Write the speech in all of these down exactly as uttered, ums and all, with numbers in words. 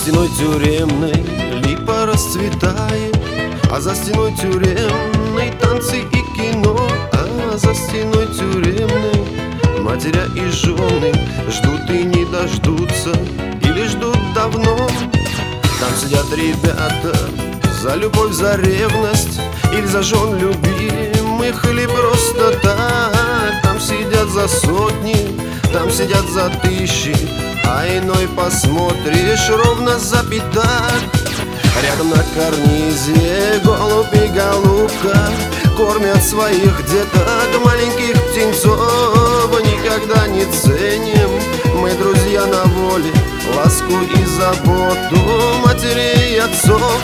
стеной тюремной липа расцветает, а за стеной тюремной танцы и кино. А за стеной тюремной матеря и жены ждут и не дождутся, или ждут давно. Там сидят ребята за любовь, за ревность, или за жен любимых, или просто так. Там сидят за сотни, там сидят за тысячи, а иной посмотришь ровно за пятак. Рядом на карнизе голубь и голубка кормят своих деток, маленьких птенцов. Никогда не ценим мы, друзья, на воле ласку и заботу матерей и отцов.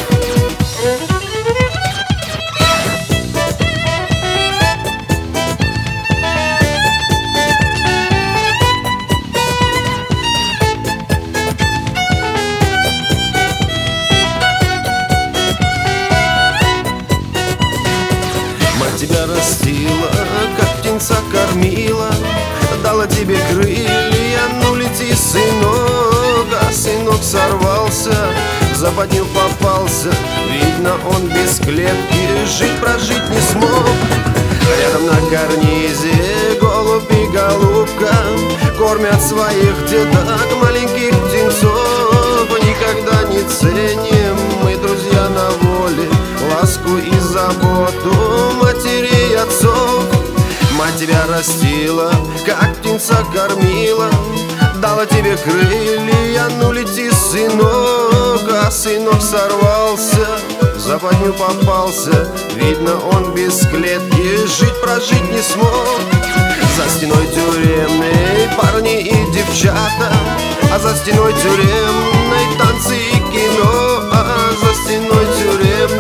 Тебя растила, как птенца кормила, дала тебе крылья, ну лети, сынок. А сынок сорвался, в западню попался, видно, он без клетки жить прожить не смог. Рядом на карнизе голубь и голубка кормят своих деток, маленьких птенцов. Никогда не ценим мы, друзья, на воле ласку и заботу матерей и отцов. Мать тебя растила, как птенца кормила, дала тебе крылья, ну лети, сынок. А сынок сорвался, в западню попался, видно, он без клетки жить прожить не смог. За стеной тюремной парни и девчата, а за стеной тюремной танцы и кино. А за стеной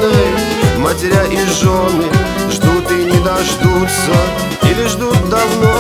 тюремной матеря и жены ждут и не дождутся, или ждут давно.